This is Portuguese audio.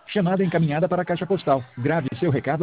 Chamada encaminhada para a caixa postal. Grave seu recado